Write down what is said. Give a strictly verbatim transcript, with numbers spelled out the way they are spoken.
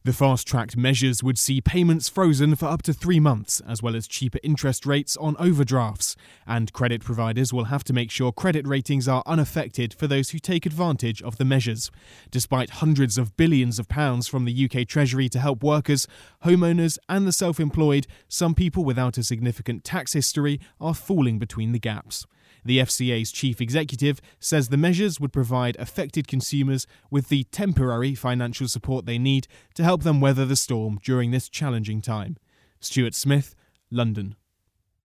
The fast-tracked measures would see payments frozen for up to three months, as well as cheaper interest rates on overdrafts, and credit providers will have to make sure credit ratings are unaffected for those who take advantage of the measures. Despite hundreds of billions of pounds from the U K Treasury to help workers, homeowners and the self-employed, some people without a significant tax history are falling between the gaps. The F C A's chief executive says the measures would provide affected consumers with the temporary financial support they need to help them weather the storm during this challenging time. Stuart Smith, London.